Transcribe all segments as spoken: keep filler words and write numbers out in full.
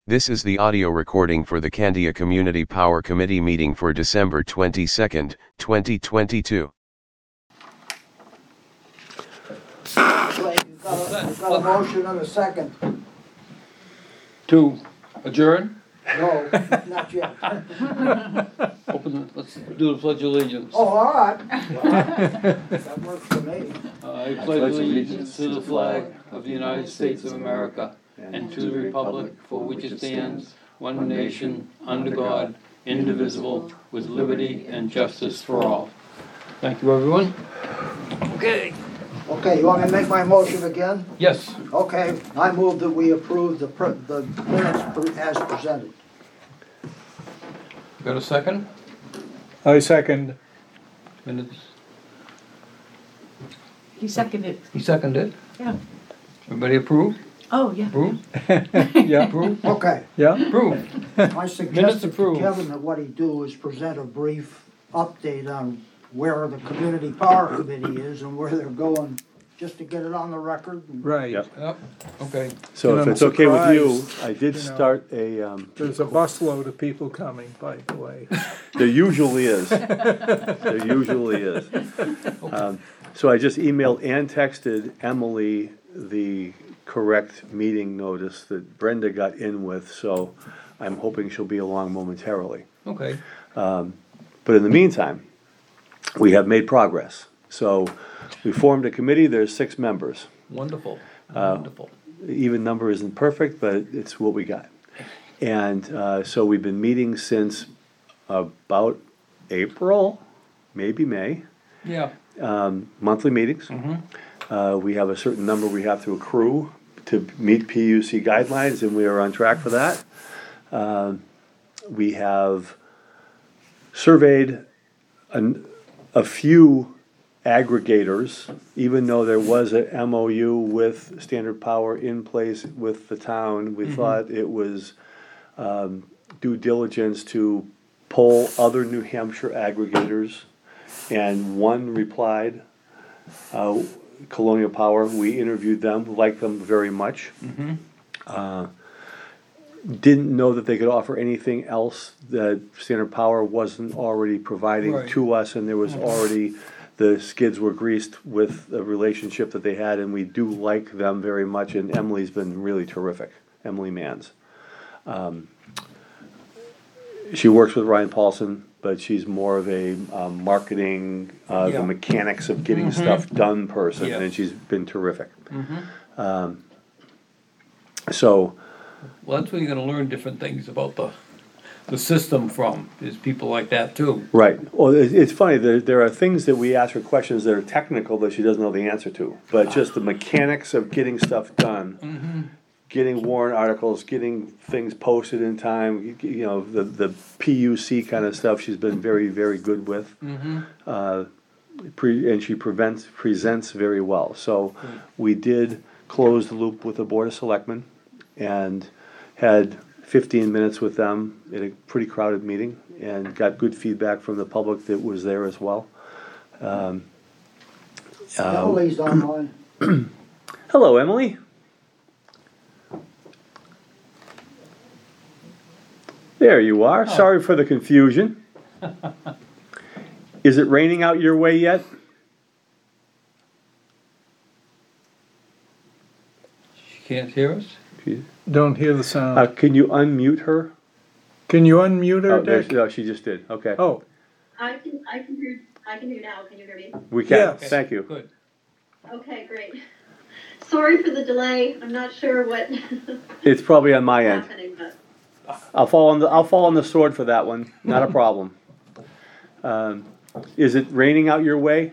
This is the audio recording for the Candia Community Power Committee meeting for December twenty-second, twenty twenty-two. Wait, you've got a, you've got a motion and a second. To adjourn? No, not yet. Open the, let's do the pledge of allegiance. Oh, all right. Well, that works for me. I pledge allegiance to the flag of the United States of America and to the republic for which it stands, one nation, under God, indivisible, with liberty and justice for all. Thank you, everyone. Okay. Okay, you want me to make my motion again? Yes. Okay, I move that we approve the pre- the minutes pre- as presented. Got a second? I second. Minutes. He seconded. He seconded. Yeah. Everybody approve? Oh, yeah. Approve? Yeah, Approve? Okay, yeah. Approve. I Minutes suggested to approved. Kevin that what he do is present a brief update on where the Community Power Committee is and where they're going, just to get it on the record. and- Right. Yep. Yep. Okay. So And if I'm it's okay with you, surprised, I did you know. start a, um, There's a busload of people coming, by the way. there usually is. There usually is. Um, So I just emailed and texted Emily the correct meeting notice that Brenda got in with, so I'm hoping she'll be along momentarily. Okay. But in the meantime, we have made progress. So we formed a committee, there's six members. Wonderful. Uh, Wonderful. The even number isn't perfect, but it's what we got. And uh, so we've been meeting since about April, maybe May, Yeah. um, monthly meetings. Uh, we have a certain number we have to accrue to meet P U C guidelines, and we are on track for that. Um, we have surveyed an, a few aggregators, even though there was a M O U with Standard Power in place with the town. We thought it was um, due diligence to poll other New Hampshire aggregators, and one replied, uh, Colonial Power. We interviewed them, liked them very much. Uh, didn't know that they could offer anything else that Standard Power wasn't already providing Right. to us, and there was already, the skids were greased with the relationship that they had, and we do like them very much, and Emily's been really terrific, Emily Mans. Um, she works with Ryan Paulson, but she's more of a um, marketing, uh, Yeah. the mechanics of getting stuff done person, Yeah. and she's been terrific. Um, so, Well, that's where you're gonna learn different things about the, the system from, is people like that too. right. Well, it, it's funny, there, there are things that we ask her questions that are technical that she doesn't know the answer to, but just the mechanics of getting stuff done, getting warrant articles, getting things posted in time, you, you know, the, the P U C kind of stuff, she's been very, very good with. Uh, pre, and she prevents, presents very well. So we did close the loop with the Board of Selectmen and had fifteen minutes with them at a pretty crowded meeting, and got good feedback from the public that was there as well. Um, uh, Emily's online. hello, Emily. There you are. Sorry for the confusion. Is it raining out your way yet? She can't hear us? Don't hear the Uh, sound. can you unmute her? Can you unmute Oh, her, there, Dick? no, she just did. Okay. Oh, I can, I can hear, I can hear now, can you hear me? We can. Yes. Thank you. Good. Okay, great. Sorry for the delay, I'm not sure what is It's probably on my end. happening, but, I'll fall on the I'll fall on the sword for that one. Not a problem. Um, is it raining out your way?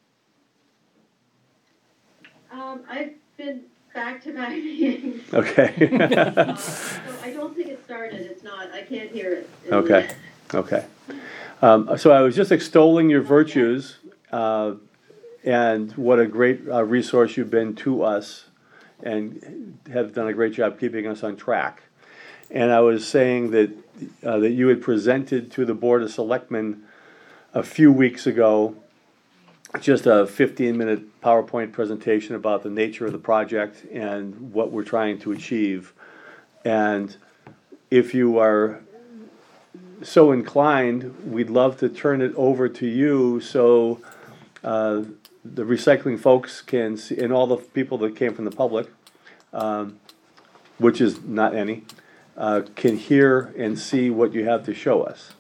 um, I've been back to back meetings, Okay. uh, so I don't think it started, it's not, I can't hear it. Okay. Okay. Um, so I was just extolling your virtues uh, and what a great uh, resource you've been to us, and have done a great job keeping us on track. And I was saying that uh, that you had presented to the Board of Selectmen a few weeks ago just a fifteen minute PowerPoint presentation about the nature of the project and what we're trying to achieve. And if you are so inclined, we'd love to turn it over to you so uh, the recycling folks can see, and all the people that came from the public, um, which is not any, uh, can hear and see what you have to show us.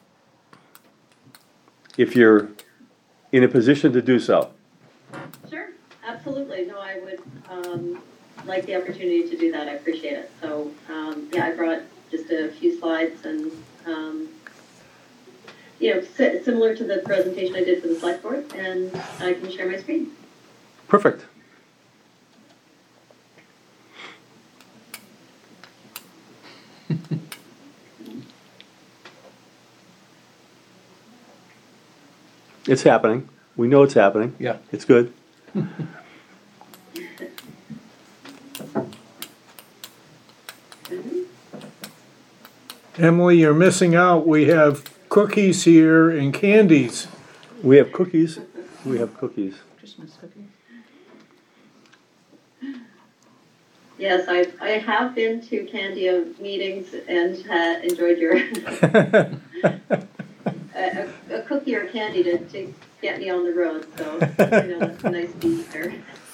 If you're in a position to do so. Sure, absolutely. No, I would um, like the opportunity to do that. I appreciate it. So, um, yeah, I brought just a few slides and, um, you know, si- similar to the presentation I did for the select board, and I can share my screen. Perfect. It's happening. We know it's happening. Yeah. It's good. Emily, you're missing out. We have cookies here and candies. We have cookies. We have cookies. Christmas cookie. Yes, I I have been to Candia meetings and uh, enjoyed your a, a cookie or candy to, to get me on the road. So you know, that's nice to be here.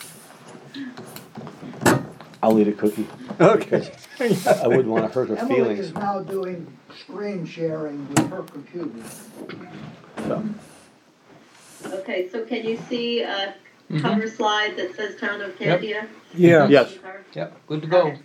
I'll eat a cookie. Okay. I wouldn't want to hurt her Emily feelings. is now doing screen sharing with her computer. So, Okay, so can you see a cover slide that says Town of Candia? Yeah. yes. Yep, good to go. Alright,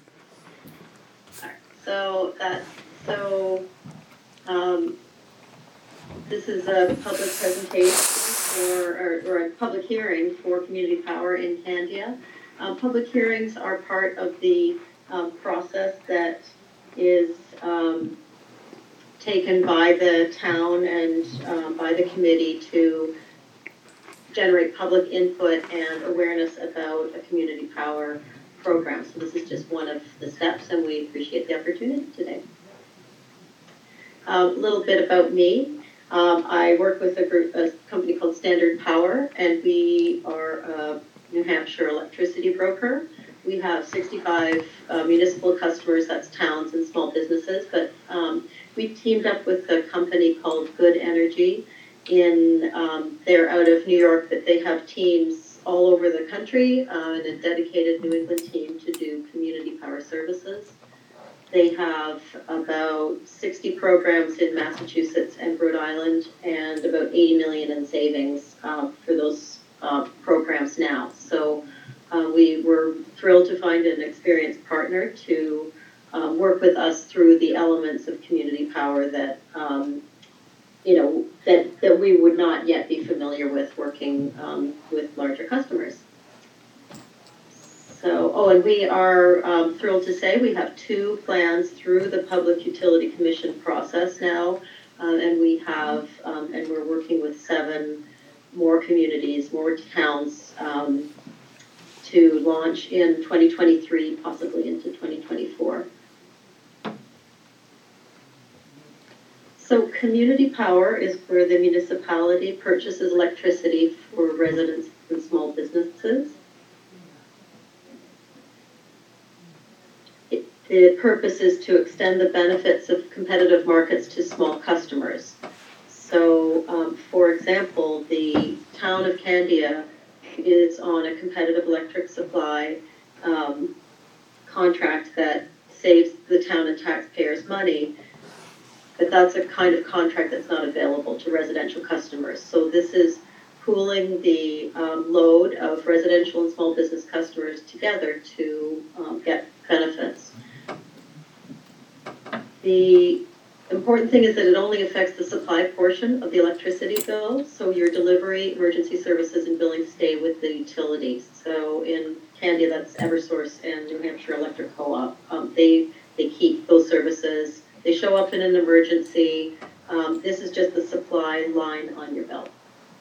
so that, so, um, this is a public presentation for, or, or a public hearing for community power in Candia. Um, public hearings are part of the, um, process that is, um, taken by the town and, um, by the committee to generate public input and awareness about a community power program. So this is just one of the steps, and we appreciate the opportunity today. A little bit about me. Um, I work with a group, a company called Standard Power, and we are a New Hampshire electricity broker. We have sixty-five uh, municipal customers, that's towns and small businesses, but um, we teamed up with a company called Good Energy. In um, they're out of New York, but they have teams all over the country uh, and a dedicated New England team to do community power services. They have about sixty programs in Massachusetts and Rhode Island, and about eighty million in savings uh, for those uh, programs now. So uh, we were thrilled to find an experienced partner to uh, work with us through the elements of community power that um, you know, that, that we would not yet be familiar with working um, with larger customers. So, oh, and we are um, thrilled to say we have two plans through the Public Utility Commission process now, uh, and we have, um, and we're working with seven more communities, more towns um, to launch in twenty twenty-three, possibly into twenty twenty-four. So community power is where the municipality purchases electricity for residents and small businesses. It, the purpose is to extend the benefits of competitive markets to small customers. So, um, for example, the town of Candia is on a competitive electric supply um, contract that saves the town and taxpayers money. But that's a kind of contract that's not available to residential customers. So this is pooling the um, load of residential and small business customers together to um, get benefits. The important thing is that it only affects the supply portion of the electricity bill. So your delivery, emergency services, and billing stay with the utilities. So in Candia, that's Eversource and New Hampshire Electric Co-op. Um, they, they keep those services. They show up in an emergency. Um, this is just the supply line on your bill.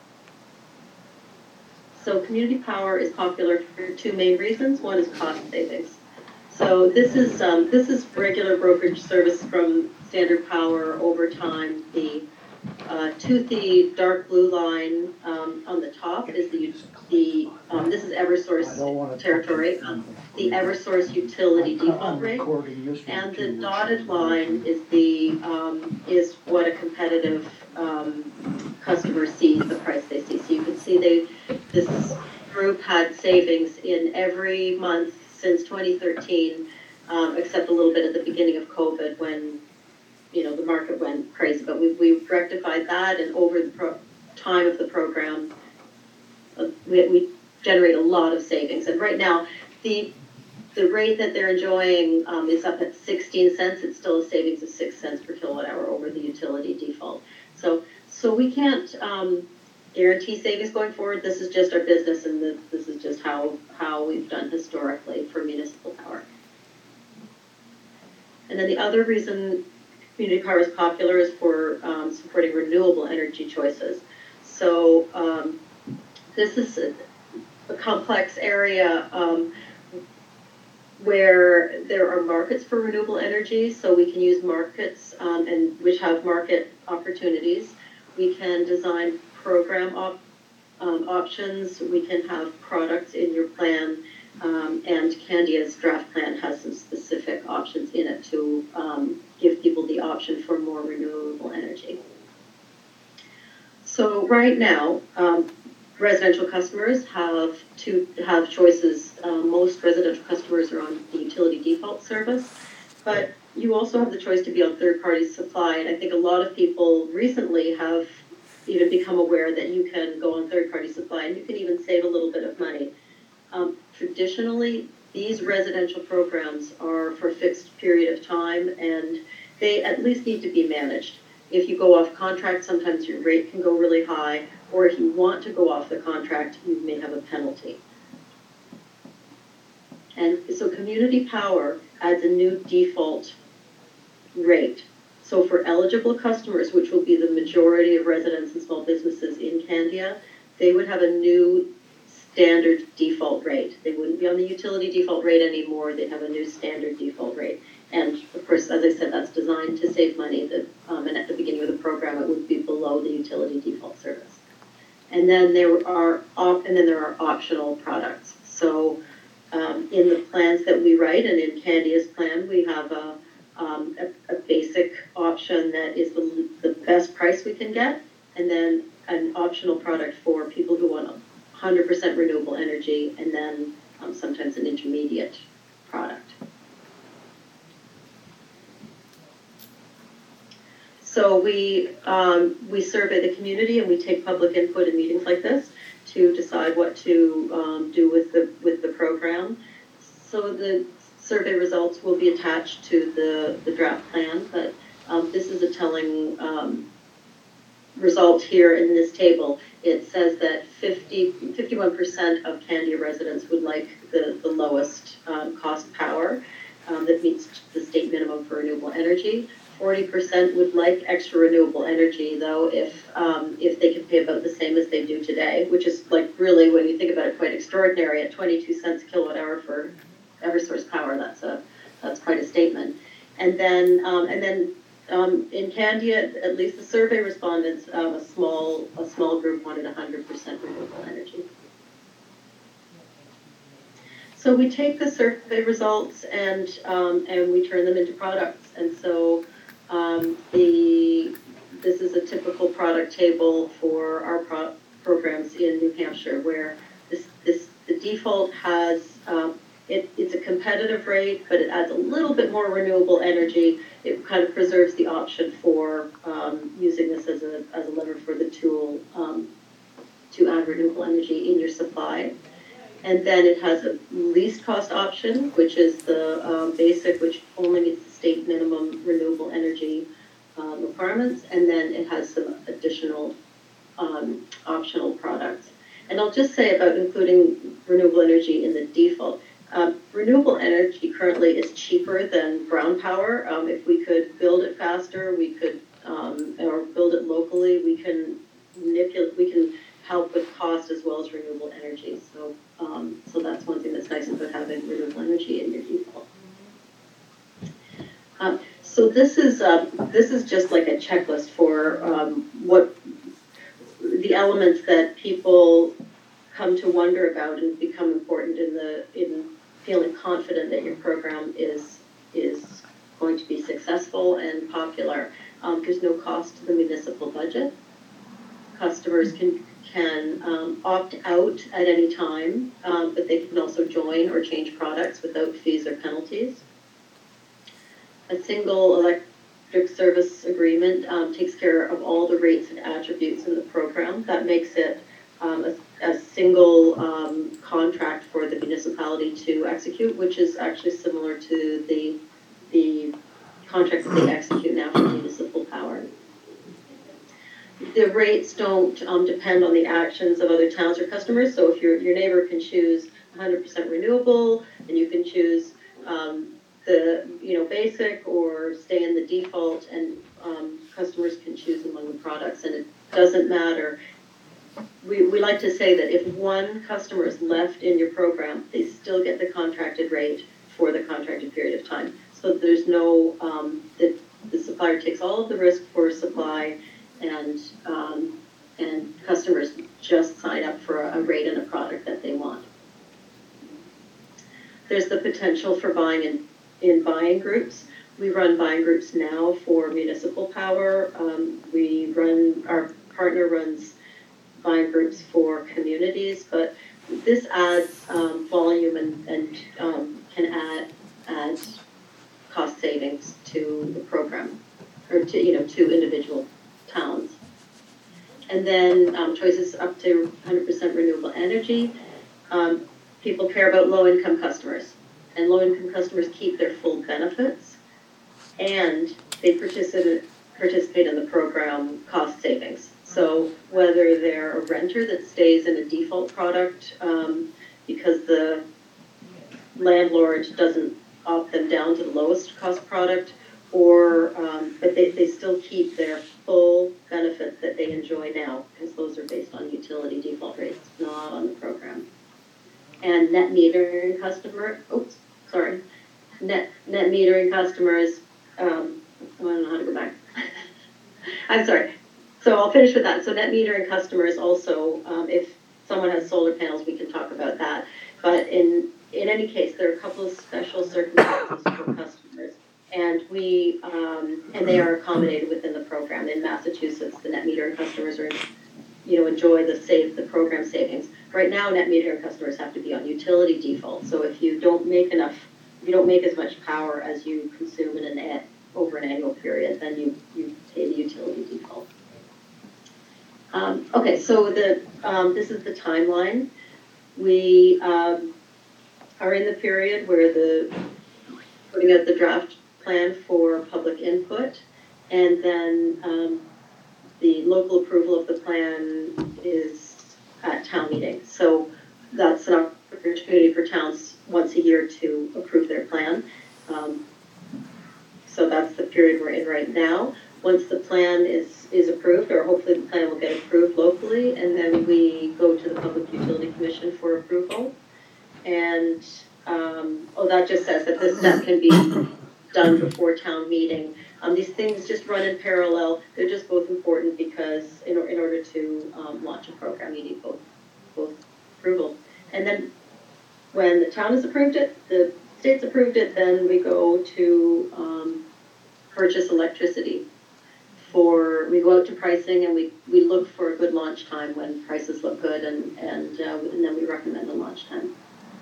So community power is popular for two main reasons. One is cost savings. So this is um, this is regular brokerage service from Standard Power over time. The uh, toothy dark blue line um, on the top is the the, um, this is I don't Eversource wanna territory, touch um, it. the Eversource utility I'm default rate. recording this one And the too, which dotted is- line is the, um, is what a competitive, um, customer sees, the price they see. So you can see they, this group had savings in every month since twenty thirteen, um, except a little bit at the beginning of COVID when, you know, the market went crazy. But we, we rectified that, and over the pro- time of the program, uh, we, we generate a lot of savings. And right now, the The rate that they're enjoying um, is up at sixteen cents. It's still a savings of six cents per kilowatt hour over the utility default. So, so we can't um, guarantee savings going forward. This is just our business, and the, this is just how how we've done historically for municipal power. And then the other reason community power is popular is for um, supporting renewable energy choices. So um, this is a, a complex area. Um, where there are markets for renewable energy, so we can use markets um, and which have market opportunities. We can design program op um, options. We can have products in your plan, um, and Candia's draft plan has some specific options in it to um, give people the option for more renewable energy. So right now, um, residential customers have to have choices. Um, most residential customers are on the utility default service, but you also have the choice to be on third-party supply. And I think a lot of people recently have even become aware that you can go on third-party supply and you can even save a little bit of money. Um, traditionally, these residential programs are for a fixed period of time, and they at least need to be managed. If you go off contract, sometimes your rate can go really high, or if you want to go off the contract, you may have a penalty. And so Community Power adds a new default rate. So for eligible customers, which will be the majority of residents and small businesses in Candia, they would have a new standard default rate. They wouldn't be on the utility default rate anymore. They'd have a new standard default rate. And of course, as I said, that's designed to save money. That, um, and at the beginning of the program, it would be below the utility default service. And then there are op and then there are optional products. So um, in the plans that we write, and in Candia's plan, we have a, um, a, a basic option that is the, the best price we can get, and then an optional product for people who want one hundred percent renewable energy, and then um, sometimes an intermediate product. So we, um, we survey the community, and we take public input in meetings like this to decide what to um, do with the, with the program. So the survey results will be attached to the, the draft plan, but um, this is a telling um, result here in this table. It says that fifty, fifty-one percent of Candia residents would like the, the lowest um, cost power um, that meets the state minimum for renewable energy. forty percent would like extra renewable energy, though, if um, if they could pay about the same as they do today, which is like really, when you think about it, quite extraordinary. At twenty-two cents a kilowatt hour for Eversource power, that's a that's quite a statement. And then um, and then um, in Candia, at least the survey respondents, um, a small a small group wanted one hundred percent renewable energy. So we take the survey results and um, and we turn them into products, and so. Um, the, this is a typical product table for our pro programs in New Hampshire, where this, this the default has, um, it, it's a competitive rate, but it adds a little bit more renewable energy. It kind of preserves the option for um, using this as a, as a lever for the tool um, to add renewable energy in your supply. And then it has a least cost option, which is the um, basic, which only meets the state minimum renewable energy um, requirements. And then it has some additional um, optional products. And I'll just say about including renewable energy in the default. Um, renewable energy currently is cheaper than brown power. Um, if we could build it faster, we could, um, or build it locally, we can manipulate, we can help with cost as well as renewable energy. So, um, so that's one thing that's nice about having renewable energy in your default. Um, so this is uh, this is just like a checklist for um, what the elements that people come to wonder about and become important in the in feeling confident that your program is is going to be successful and popular. Um, there's no cost to the municipal budget. Customers can can um, opt out at any time, um, but they can also join or change products without fees or penalties. A single electric service agreement um, takes care of all the rates and attributes in the program. That makes it um, a, a single um, contract for the municipality to execute, which is actually similar to the, the contract that they execute now for municipal power. The rates don't um, depend on the actions of other towns or customers. So if your your neighbor can choose one hundred percent renewable, and you can choose um, the you know basic or stay in the default, and um, customers can choose among the products, and it doesn't matter. We we like to say that if one customer is left in your program, they still get the contracted rate for the contracted period of time. So there's no um, the the supplier takes all of the risk for supply. And um, and customers just sign up for a, a rate and a product that they want. There's the potential for buying in, in buying groups. We run buying groups now for municipal power. Um, we run, our partner runs buying groups for communities, but this adds um, volume and, and um, can add, add cost savings to the program, or to, you know, to individual towns. And then um, choices up to one hundred percent renewable energy. Um, people care about low-income customers, and low-income customers keep their full benefits, and they participate participate in the program cost savings. So whether they're a renter that stays in a default product um, because the landlord doesn't opt them down to the lowest cost product, or um, but they, they still keep their full benefits that they enjoy now, because those are based on utility default rates, not on the program. And net metering customer, oops, sorry, net net metering customers, um, I don't know how to go back. I'm sorry. So I'll finish with that. So net metering customers also, um, if someone has solar panels, we can talk about that. But in in any case, there are a couple of special circumstances for customers. And we, um, and they are accommodated within the program. In Massachusetts, the net metering customers are, you know, enjoy the save the program savings. Right now, net metering customers have to be on utility default. So if you don't make enough, if you don't make as much power as you consume in an ad, over an annual period, then you you pay the utility default. Um, okay, so the um, this is the timeline. We um, are in the period where the putting out the draft plan for public input, and then um, the local approval of the plan is at town meeting. So that's an opportunity for towns once a year to approve their plan. Um, so that's the period we're in right now. Once the plan is, is approved, or hopefully the plan will get approved locally, and then we go to the Public Utility Commission for approval. And, um, oh, that just says that this step can be done before town meeting. Um, these things just run in parallel. They're just both important because in, in order to um, launch a program, you need both, both approval. And then when the town has approved it, the state's approved it, then we go to um, purchase electricity. For, we go out to pricing, and we, we look for a good launch time when prices look good, and, and, uh, and then we recommend a launch time.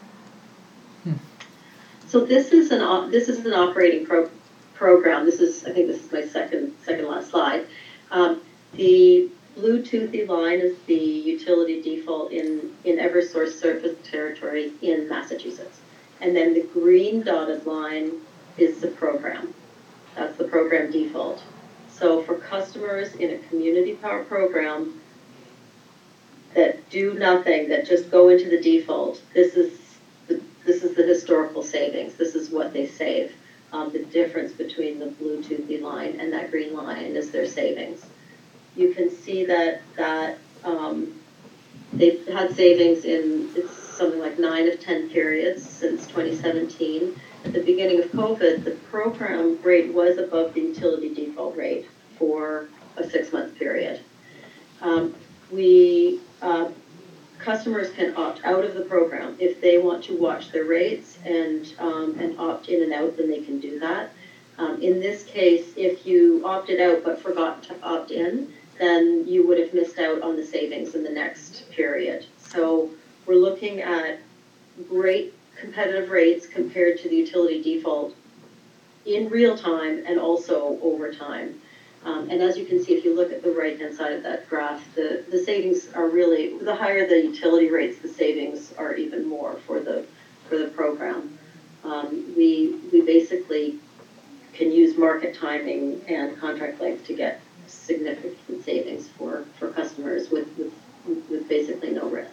So this is an this is an operating pro program. This is, I think this is my second second last slide. Um, the Bluetoothy line is the utility default in in Eversource service territory in Massachusetts, and then the green dotted line is the program. That's the program default. So for customers in a community power program that do nothing, that just go into the default, this is This is the historical savings. This is what they save. Um, the difference between the Bluetoothy line and that green line is their savings. You can see that that um, they've had savings in it's something like nine of ten periods since twenty seventeen. At the beginning of COVID, the program rate was above the utility default rate for a six-month period. Um, we uh, customers can opt out of the program. If they want to watch their rates and, um, and opt in and out, then they can do that. Um, in this case, if you opted out but forgot to opt in, then you would have missed out on the savings in the next period. So we're looking at great competitive rates compared to the utility default in real time and also over time. Um, and as you can see, if you look at the right-hand side of that graph, the, the savings are really, the higher the utility rates, the savings are even more for the, for the program. Um, we, we basically can use market timing and contract length to get significant savings for, for customers with, with, with basically no risk.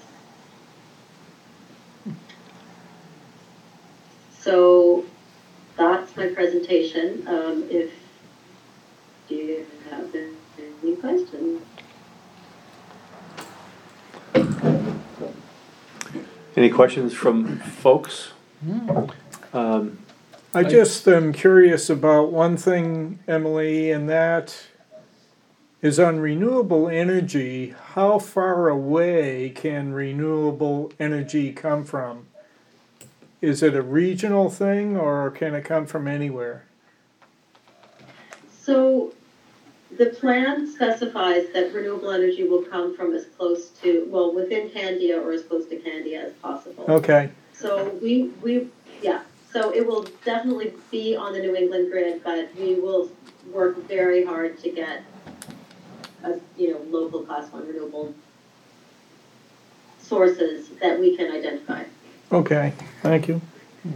So that's my presentation. Um, if do you have any questions? Any questions from folks? Um, I just am curious about one thing, Emily, and that is on renewable energy. How far away can renewable energy come from? Is it a regional thing, or can it come from anywhere? So the plan specifies that renewable energy will come from as close to, well, within Candia or as close to Candia as possible. Okay, So we, we, yeah, so it will definitely be on the New England grid, but we will work very hard to get a, you know, local class one renewable sources that we can identify. okay, thank you.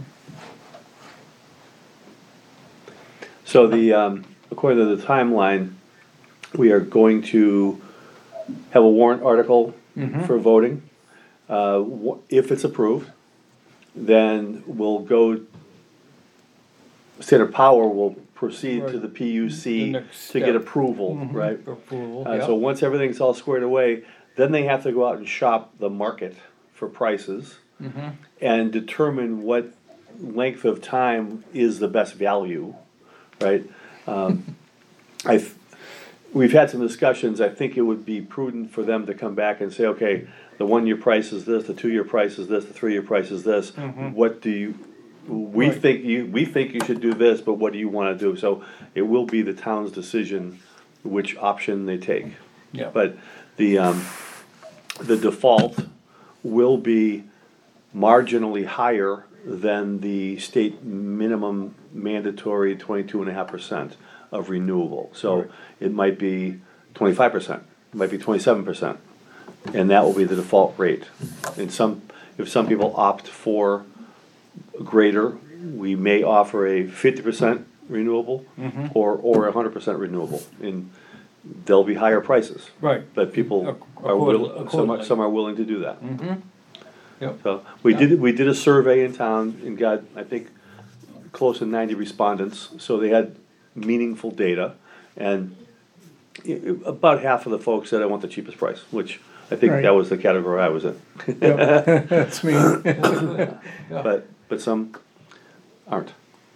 So the, um, according to the timeline, we are going to have a warrant article for voting. Uh, wh- if it's approved, then we'll go, Standard Power will proceed to the P U The C next to get step. approval, right? Approval, Uh, yeah. so once everything's all squared away, then they have to go out and shop the market for prices and determine what length of time is the best value, right? Um, I, th- we've had some discussions. I think it would be prudent for them to come back and say, okay, the one-year price is this, the two-year price is this, the three-year price is this. What do you? We Right. think you. We think you should do this, but what do you want to do? So it will be the town's decision which option they take. Yeah. But the um, the default will be marginally higher than the state minimum mandatory twenty-two and a half percent of renewable. So it might be twenty-five percent, it might be twenty-seven percent, and that will be the default rate. And some, if some people opt for greater, we may offer a fifty percent renewable or, or a hundred percent renewable, and there'll be higher prices. Right. But people Ac- are will, accordingly- some are, some are willing to do that. Yep. So, we did, we did a survey in town and got, I think, close to ninety respondents, so they had meaningful data. And i- i- about half of the folks said, I want the cheapest price, which I think Right. that was the category I was in. Yep, that's me. But, but some aren't.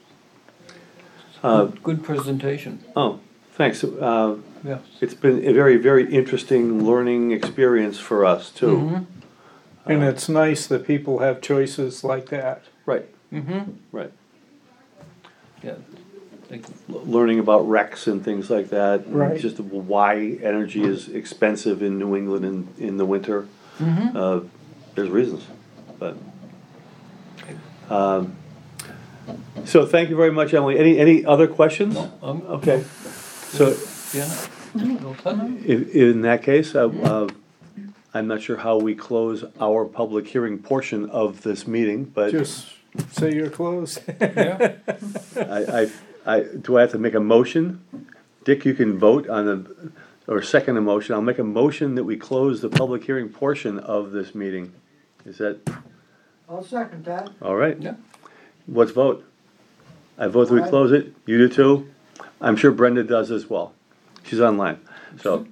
Uh, Good presentation, oh, thanks. Uh, yeah. it's been a very, very interesting learning experience for us too. And it's nice that people have choices like that. Right, Mm-hmm. right. Yeah. Thank you. L- Learning about recs and things like that. and Right. Just why energy is expensive in New England in, in the winter. Uh, there's reasons, but. Um, so thank you very much, Emily. Any, any other questions? Um, Okay, so yeah. No touch. in, in that case, uh, uh, I'm not sure how we close our public hearing portion of this meeting, but Just say you're closed. Yeah. I, I, I, do I have to make a motion? Dick, you can vote on the, or second a motion. I'll make a motion that we close the public hearing portion of this meeting. Is that, I'll second that. all right? Yeah. Let's vote. I vote that we Aye. close it. You do too? I'm sure Brenda does as well. She's online, so.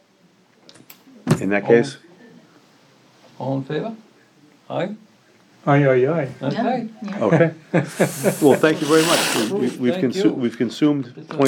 In that case, All in favor? Aye? Aye, aye, aye. Okay. okay. Well, thank you very much. We- we- We've Thank you. consumed, we've consumed twenty